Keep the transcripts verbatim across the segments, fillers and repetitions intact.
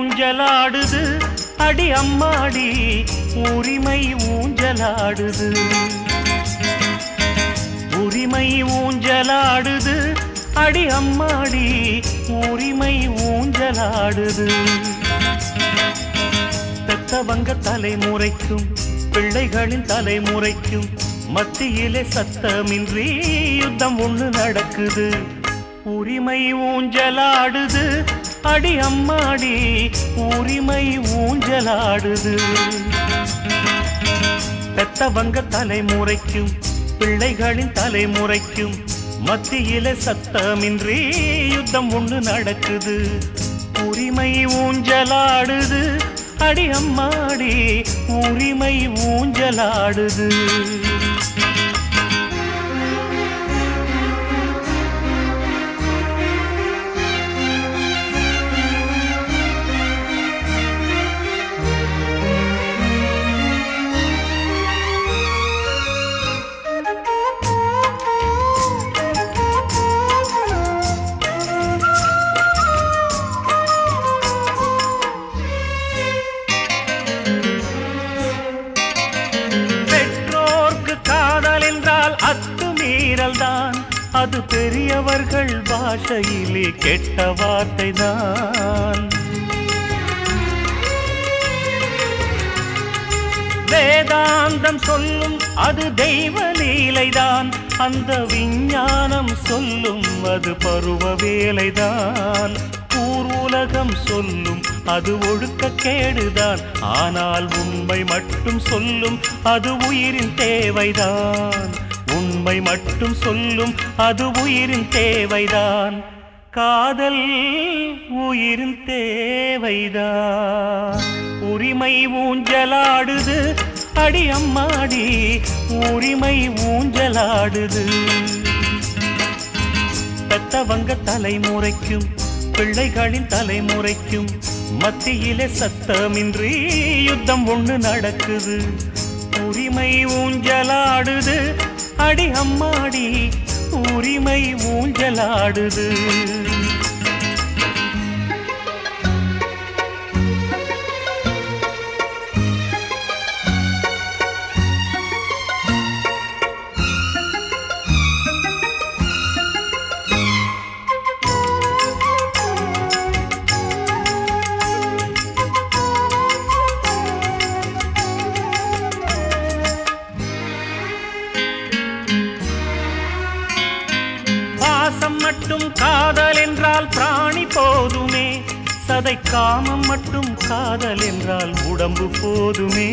ஊஞ்சலாடுது அடி அம்மாடி உரிமை ஊஞ்சலாடுது உரிமை ஊஞ்சலாடுது அடி அம்மாடி உரிமை ஊஞ்சலாடுது பெத்தவங்க தலைமுறைக்கும் பிள்ளைகளின் தலைமுறைக்கும் மத்தியிலே சத்தமின்றி யுத்தம் ஒண்ணு நடக்குது உரிமை ஊஞ்சலாடுது அடி அம்மாடி உரிமை ஊஞ்சலாடுது பெத்தவங்க தலைமுறைக்கும் பிள்ளைகளின் தலைமுறைக்கும் மத்தியிலே சத்தமின்றி யுத்தம் ஒண்ணு நடக்குது உரிமை ஊஞ்சலாடுது அடி அம்மாடி உரிமை ஊஞ்சலாடுது அத்துமீறல்தான் அது பெரியவர்கள் பாஷையிலே கெட்ட வார்த்தைதான் வேதாந்தம் சொல்லும் அது தெய்வ லீலைதான் அந்த விஞ்ஞானம் சொல்லும் அது பருவ வேலைதான் ஊர் உலகம் சொல்லும் அது ஒழுக்க கேடுதான் ஆனால் உண்மை மட்டும் சொல்லும் அது உயிரின் தேவைதான் உண்மை மட்டும் சொல்லும் அது உயிரின் தேவைதான் காதல் உயிரின் தேவைதான் உரிமை ஊஞ்சலாடுது அடி அம்மாடி உரிமை ஊஞ்சலாடுது பெத்தவங்க தலைமுறைக்கும் பிள்ளைகளின் தலைமுறைக்கும் மத்தியிலே சத்தமின்றி யுத்தம் ஒண்ணு நடக்குது உரிமை ஊஞ்சலாடுது அடி அம்மாடி உரிமை ஊஞ்சலாடுது பாசம் மட்டும் காதல் என்றால் பிராணி போதுமே சதை காமம் மட்டும் காதல் என்றால் உடம்பு போதுமே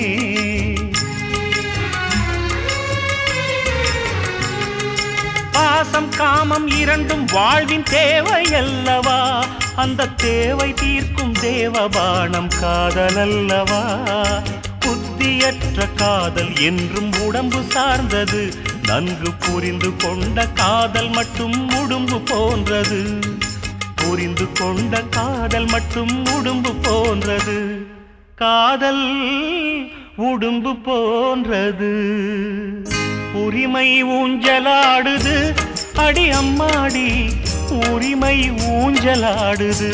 பாசம் காமம் இரண்டும் வாழ்வின் தேவை அல்லவா அந்த தேவை தீர்க்கும் தேவபானம் காதல் அல்லவா புத்தியற்ற காதல் என்றும் உடம்பு சார்ந்தது நன்கு புரிந்து கொண்ட காதல் மட்டும் உடும்பு போன்றது புரிந்து கொண்ட காதல் மட்டும் உடும்பு போன்றது காதல் உடும்பு போன்றது உரிமை ஊஞ்சலாடுது அடி அம்மாடி உரிமை ஊஞ்சலாடுது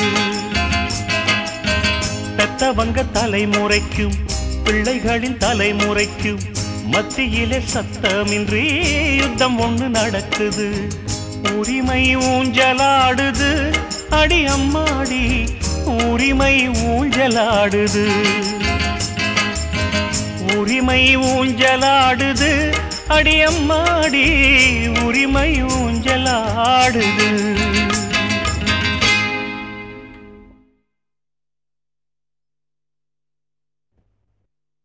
பெத்தவங்க தலைமுறைக்கும் பிள்ளைகளின் தலைமுறைக்கும் மத்தியிலே சத்தமின்றி யுத்தம் ஒண்ணு நடக்குது உரிமை ஊஞ்சலாடுது அடி அம்மாடி உரிமை ஊஞ்சலாடுது உரிமை ஊஞ்சலாடுது அடி அம்மாடி உரிமை ஊஞ்சலாடுது